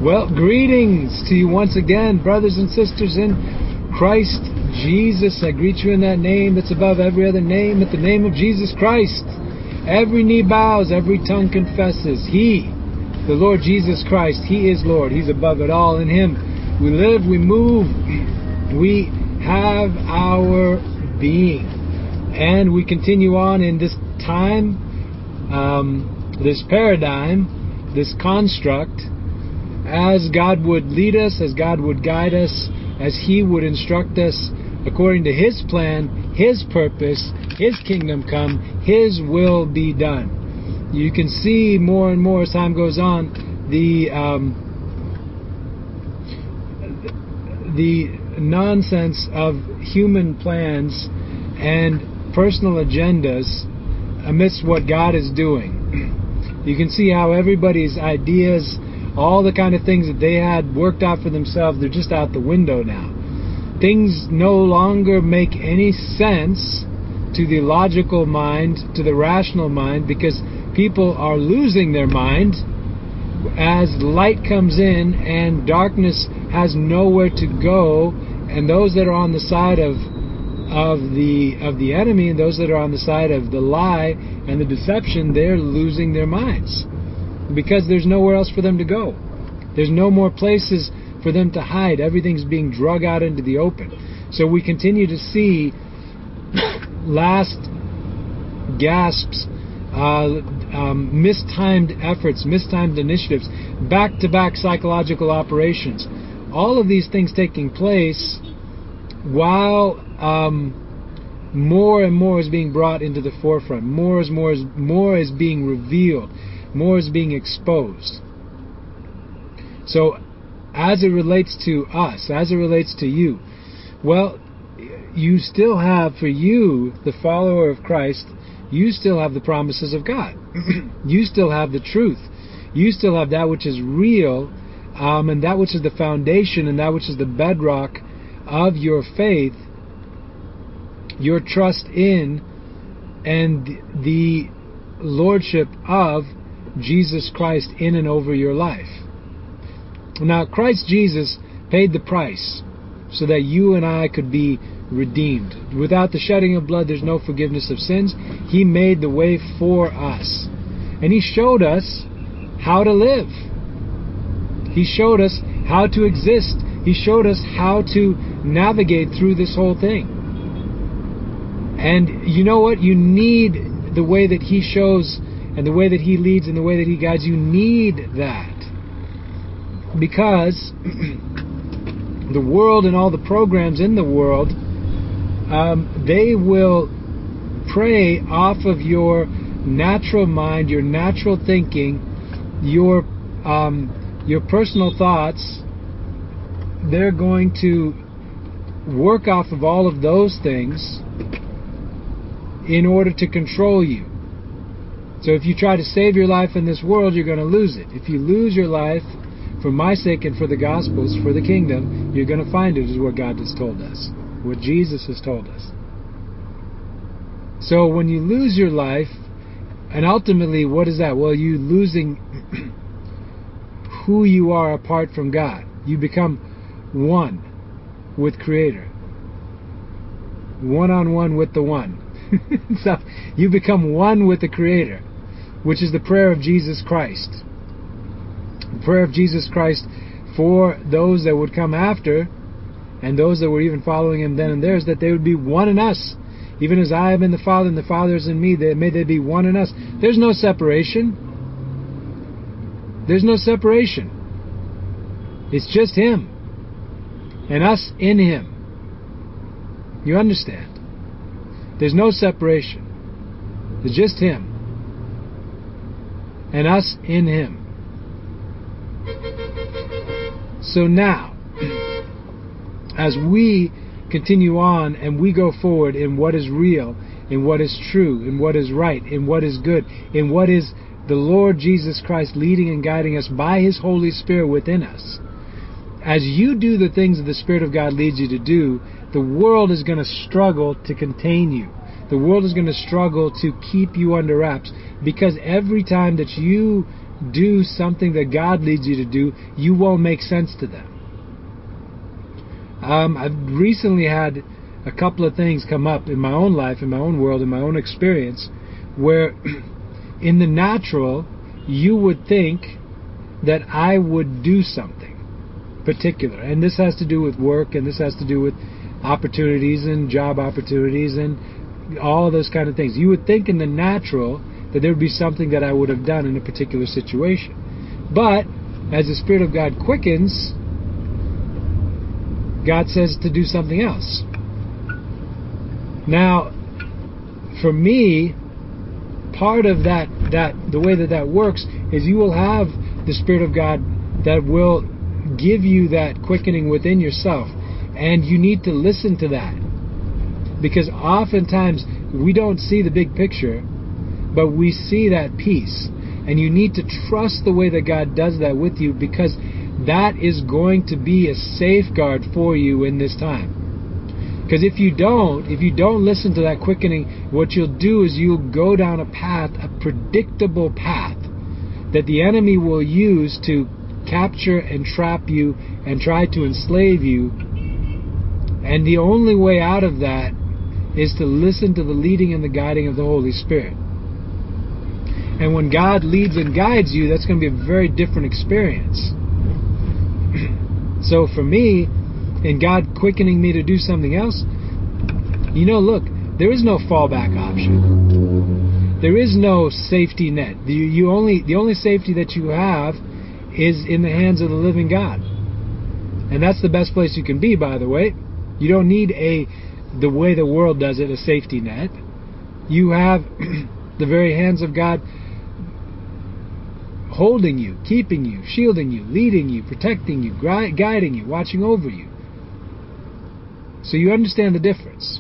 Well, greetings to you once again, brothers and sisters in Christ Jesus. I greet you in that name that's above every other name, at the name of Jesus Christ. Every knee bows, every tongue confesses. He, the Lord Jesus Christ, He is Lord. He's above it all. In Him we live, we move, we have our being. And we continue on in this time, this paradigm, this construct, as God would lead us, as God would guide us, as He would instruct us according to His plan, His purpose, His kingdom come, His will be done. You can see more and more as time goes on the nonsense of human plans and personal agendas amidst what God is doing. You can see how everybody's ideas, all the kind of things that they had worked out for themselves, they're just out the window now. Things no longer make any sense to the logical mind, to the rational mind, because people are losing their mind as light comes in and darkness has nowhere to go, and those that are on the side of the enemy and those that are on the side of the lie and the deception, they're losing their minds. Because there's nowhere else for them to go. There's no more places for them to hide. Everything's being drug out into the open. So we continue to see last gasps, mistimed efforts, mistimed initiatives, back-to-back psychological operations. All of these things taking place while more and more is being brought into the forefront. More is being revealed. More is being exposed. So, as it relates to us, as it relates to you, well, you still have, for you, the follower of Christ, you still have the promises of God. You still have the truth. You still have that which is real, and that which is the foundation, and that which is the bedrock of your faith, your trust in, and the lordship of Jesus Christ in and over your life. Now, Christ Jesus paid the price so that you and I could be redeemed. Without the shedding of blood, there's no forgiveness of sins. He made the way for us. And He showed us how to live. He showed us how to exist. He showed us how to navigate through this whole thing. And you know what? You need the way that He shows and the way that He leads and the way that He guides. You need that. Because the world and all the programs in the world, they will prey off of your natural mind, your natural thinking, your personal thoughts. They're going to work off of all of those things in order to control you. So if you try to save your life in this world, you're going to lose it. If you lose your life for my sake and for the gospel's, for the kingdom, you're going to find it, is what God has told us, what Jesus has told us. So when you lose your life, and ultimately, what is that? Well, you losing who you are apart from God. You become one with Creator. One-on-one with the One. So you become one with the Creator, which is the prayer of Jesus Christ. The prayer of Jesus Christ for those that would come after, and those that were even following Him then and there, is that they would be one in us. Even as I am in the Father and the Father is in me, may they be one in us. There's no separation. There's no separation. It's just Him and us in Him. You understand? There's no separation. It's just Him and us in Him. So now, as we continue on and we go forward in what is real, in what is true, in what is right, in what is good, in what is the Lord Jesus Christ leading and guiding us by His Holy Spirit within us, as you do the things that the Spirit of God leads you to do, the world is going to struggle to contain you. The world is going to struggle to keep you under wraps, because every time that you do something that God leads you to do, you won't make sense to them. I've recently had a couple of things come up in my own life, in my own world, in my own experience, where in the natural, you would think that I would do something particular. And this has to do with work, and this has to do with opportunities and job opportunities and all those kind of things. You would think in the natural that there would be something that I would have done in a particular situation. But as the Spirit of God quickens, God says to do something else. Now, for me, part of that the way that works is you will have the Spirit of God that will give you that quickening within yourself, and you need to listen to that, because oftentimes we don't see the big picture, but we see that piece, and you need to trust the way that God does that with you, because that is going to be a safeguard for you in this time. Because if you don't listen to that quickening, what you'll do is you'll go down a path, a predictable path, that the enemy will use to capture and trap you and try to enslave you. And the only way out of that is to listen to the leading and the guiding of the Holy Spirit. And when God leads and guides you, that's going to be a very different experience. So for me, in God quickening me to do something else, look, there is no fallback option. There is no safety net. The only safety that you have is in the hands of the living God. And that's the best place you can be, by the way. You don't need the way the world does it, a safety net. You have the very hands of God holding you, keeping you, shielding you, leading you, protecting you, guiding you, watching over you. So you understand the difference.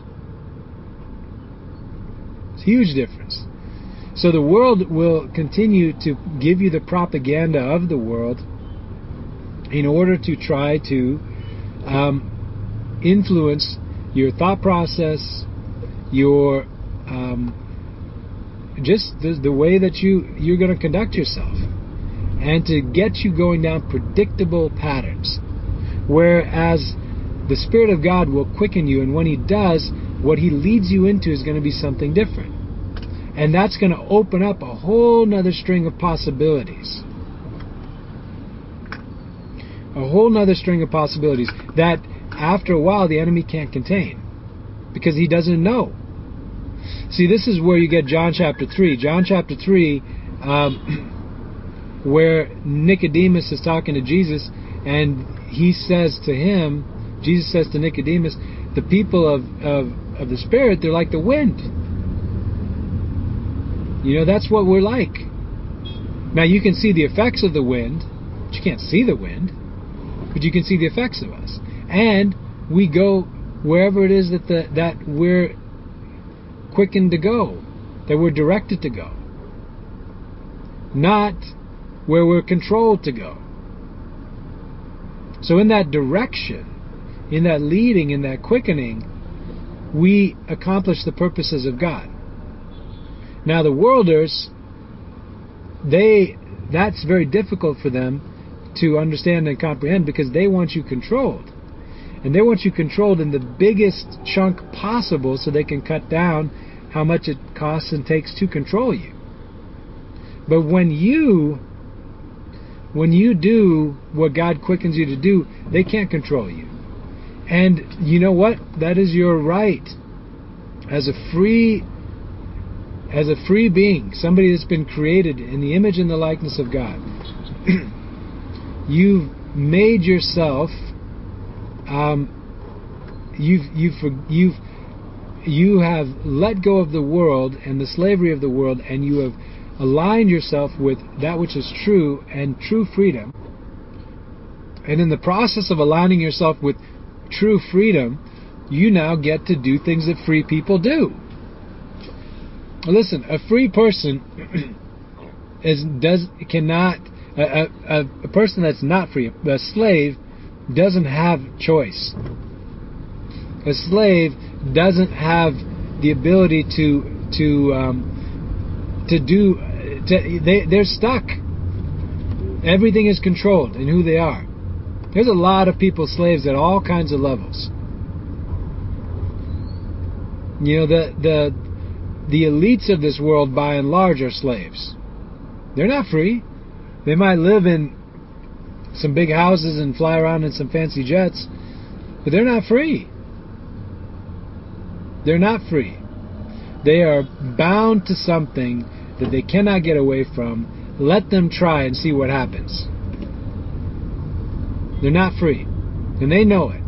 It's a huge difference. So the world will continue to give you the propaganda of the world in order to try to influence your thought process, your just the way that you're going to conduct yourself, and to get you going down predictable patterns. Whereas the Spirit of God will quicken you, and when He does, what He leads you into is going to be something different. And that's going to open up a whole nother string of possibilities. A whole nother string of possibilities that after a while the enemy can't contain, because he doesn't know. See, this is where you get John chapter 3. John chapter 3, where Nicodemus is talking to Jesus, and he says to him, Jesus says to Nicodemus, the people of the Spirit, they're like the wind. That's what we're like. Now, you can see the effects of the wind, but you can't see the wind, but you can see the effects of us. And we go wherever it is that we're quickened to go, that we're directed to go, not where we're controlled to go. So in that direction, in that leading, in that quickening, we accomplish the purposes of God. Now the worlders, that's very difficult for them to understand and comprehend, because they want you controlled. And they want you controlled in the biggest chunk possible, so they can cut down how much it costs and takes to control you. But when you do what God quickens you to do, they can't control you. And you know what? That is your right as a free being, somebody that's been created in the image and the likeness of God. You've made yourself. You have let go of the world and the slavery of the world, and you have aligned yourself with that which is true and true freedom. And in the process of aligning yourself with true freedom, you now get to do things that free people do. Listen, a free person a person that's not free, a slave, doesn't have choice. A slave doesn't have the ability they're stuck. Everything is controlled in who they are. There's a lot of people slaves at all kinds of levels. You know, the elites of this world, by and large, are slaves. They're not free. They might live in some big houses and fly around in some fancy jets, but they're not free. They're not free. They are bound to something that they cannot get away from. Let them try and see what happens. They're not free, and they know it.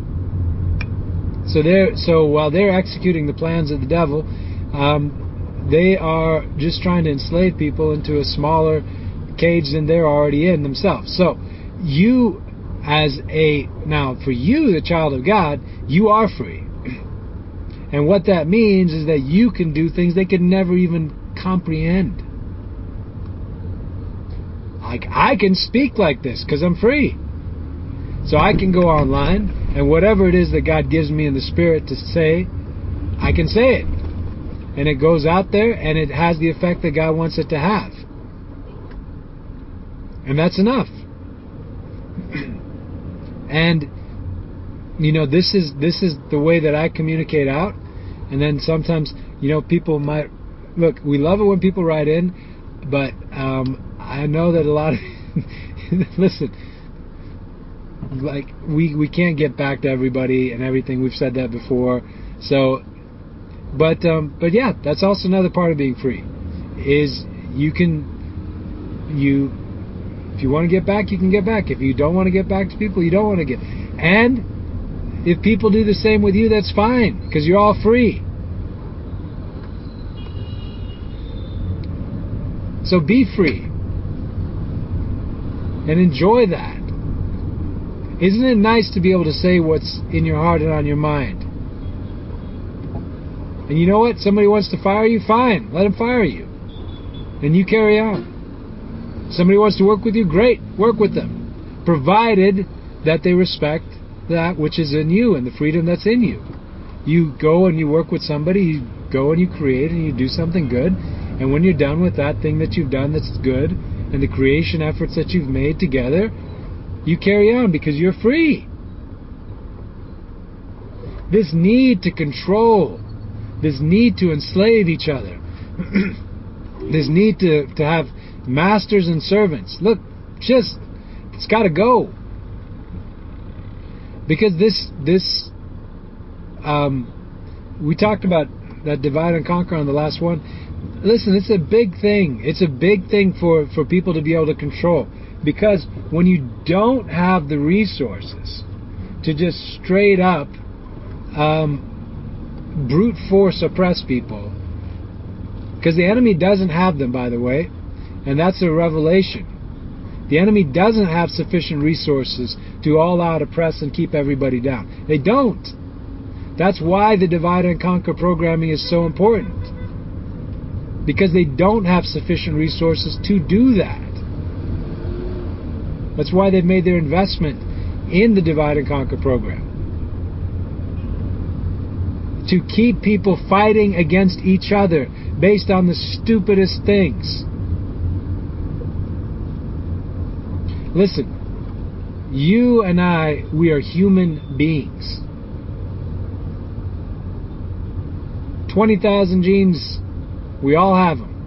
So while they're executing the plans of the devil, they are just trying to enslave people into a smaller cage than they're already in themselves. So you, now for you, the child of God, you are free. And what that means is that you can do things they could never even comprehend. Like, I can speak like this because I'm free. So I can go online, and whatever it is that God gives me in the Spirit to say, I can say it. And it goes out there, and it has the effect that God wants it to have. And that's enough. And, you know, this is the way that I communicate out. And then sometimes, you know, people might... Look, we love it when people write in, but I know that a lot of... Listen... Like, we can't get back to everybody and everything. We've said that before. So, but yeah, that's also another part of being free. Is if you want to get back, you can get back. If you don't want to get back to people, you don't want to get. And if people do the same with you, that's fine, because you're all free. So be free and enjoy that. Isn't it nice to be able to say what's in your heart and on your mind? And you know what? Somebody wants to fire you? Fine. Let them fire you. And you carry on. Somebody wants to work with you? Great. Work with them. Provided that they respect that which is in you and the freedom that's in you. You go and you work with somebody. You go and you create and you do something good. And when you're done with that thing that you've done that's good, and the creation efforts that you've made together, you carry on because you're free. This need to control, this need to enslave each other, this need to have masters and servants. Look, it's got to go. Because we talked about that divide and conquer on the last one. Listen, it's a big thing. It's a big thing for people to be able to control. Because when you don't have the resources to just straight up brute force oppress people, because the enemy doesn't have them, by the way, and that's a revelation. The enemy doesn't have sufficient resources to all out oppress and keep everybody down. They don't. That's why the divide and conquer programming is so important. Because they don't have sufficient resources to do that. That's why they've made their investment in the Divide and Conquer program. To keep people fighting against each other based on the stupidest things. Listen, you and I, we are human beings. 20,000 genes, we all have them.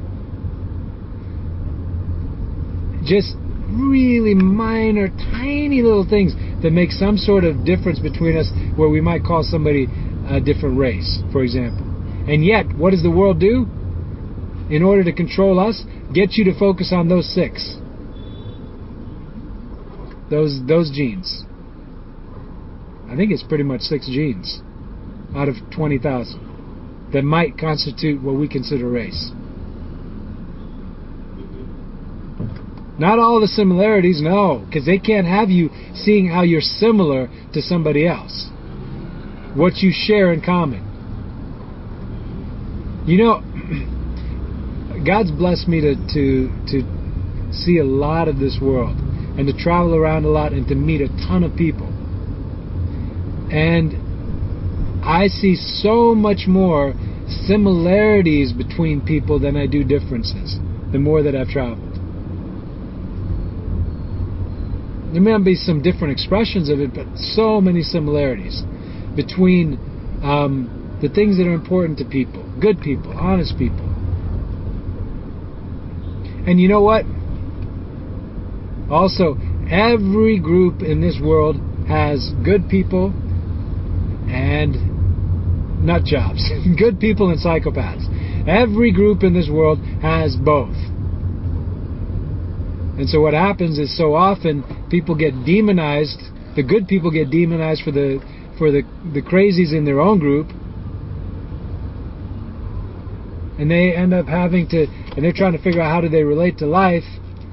Just really minor, tiny little things that make some sort of difference between us, where we might call somebody a different race, for example. And yet, what does the world do? In order to control us, get you to focus on those 6. Those genes. I think it's pretty much 6 genes out of 20,000 that might constitute what we consider race. Not all the similarities, no, because they can't have you seeing how you're similar to somebody else. What you share in common. You know, God's blessed me to see a lot of this world, and to travel around a lot, and to meet a ton of people. And I see so much more similarities between people than I do differences, the more that I've traveled. There may be some different expressions of it, but so many similarities between the things that are important to people, good people, honest people. And you know what? Also, every group in this world has good people and nut jobs. Good people and psychopaths. Every group in this world has both. And so what happens is, so often people get demonized. The good people get demonized for the crazies in their own group, and they end up having to, and they're trying to figure out how do they relate to life,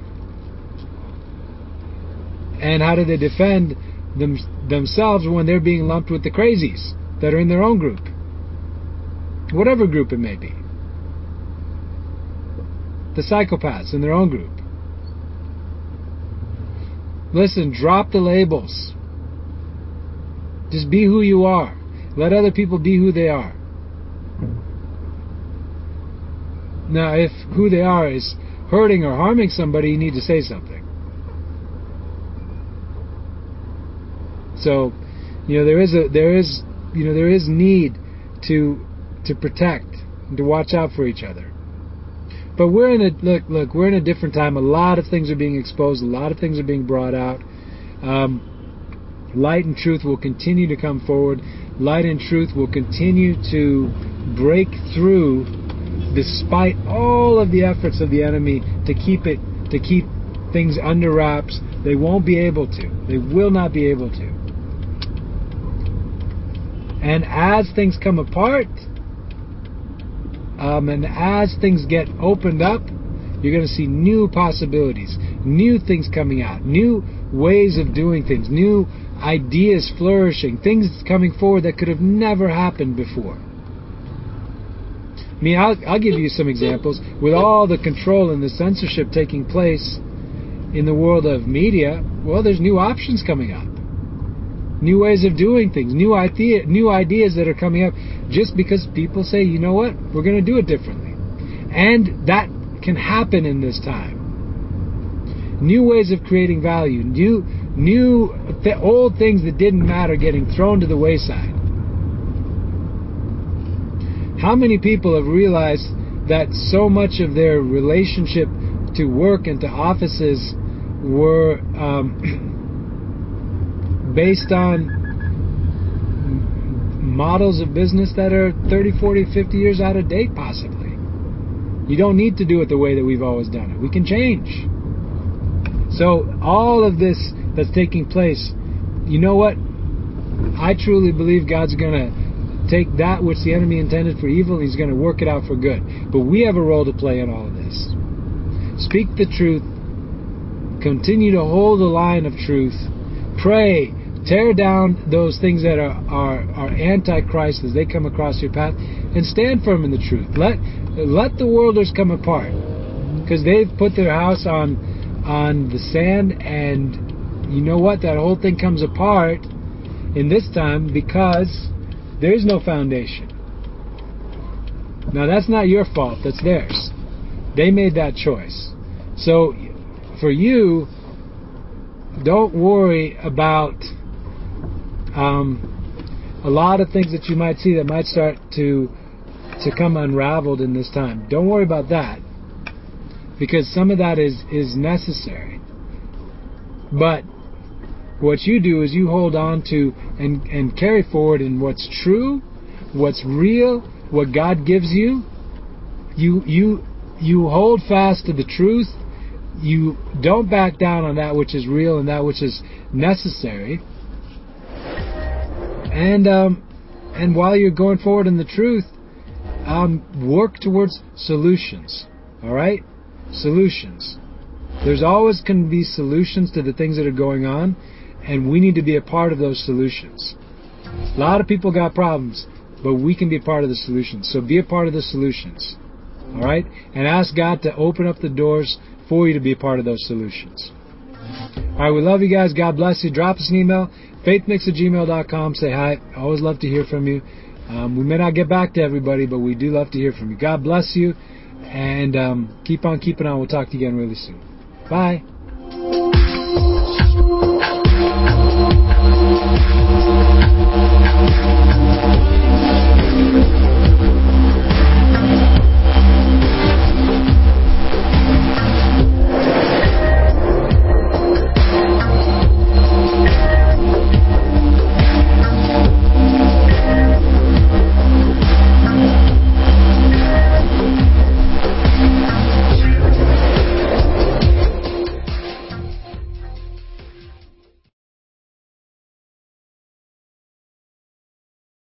and how do they defend themselves when they're being lumped with the crazies that are in their own group, whatever group it may be, the psychopaths in their own group. Listen, drop the labels. Just be who you are. Let other people be who they are. Now, if who they are is hurting or harming somebody, you need to say something. So, there is need to protect and to watch out for each other. But we're in a different time. A lot of things are being exposed. A lot of things are being brought out. Light and truth will continue to come forward. Light and truth will continue to break through, despite all of the efforts of the enemy to keep things under wraps. They won't be able to. They will not be able to. And as things come apart, and as things get opened up, you're going to see new possibilities, new things coming out, new ways of doing things, new ideas flourishing, things coming forward that could have never happened before. I mean, I'll give you some examples. With all the control and the censorship taking place in the world of media, well, there's new options coming up. New ways of doing things, new ideas that are coming up just because people say, you know what, we're going to do it differently. And that can happen in this time. New ways of creating value, old things that didn't matter getting thrown to the wayside. How many people have realized that so much of their relationship to work and to offices were based on models of business that are 30, 40, 50 years out of date, possibly. You don't need to do it the way that we've always done it. We can change. So all of this that's taking place, you know what? I truly believe God's going to take that which the enemy intended for evil and He's going to work it out for good. But we have a role to play in all of this. Speak the truth. Continue to hold the line of truth. Pray. Tear down those things that are antichrist as they come across your path, and stand firm in the truth. Let the worlders come apart, because they've put their house on the sand, and you know what? That whole thing comes apart in this time because there is no foundation. Now that's not your fault. That's theirs. They made that choice. So for you, don't worry about a lot of things that you might see that might start to come unraveled in this time. Don't worry about that, because some of that is necessary. But what you do is you hold on to and carry forward in what's true, what's real, what God gives you. You hold fast to the truth. You don't back down on that which is real and that which is necessary. And while you're going forward in the truth, work towards solutions. All right? Solutions. There's always going to be solutions to the things that are going on, and we need to be a part of those solutions. A lot of people got problems, but we can be a part of the solutions. So be a part of the solutions. All right? And ask God to open up the doors for you to be a part of those solutions. All right, we love you guys. God bless you. Drop us an email, faithmix@gmail.com. Say hi. I always love to hear from you. We may not get back to everybody, but we do love to hear from you. God bless you, and keep on keeping on. We'll talk to you again really soon. Bye.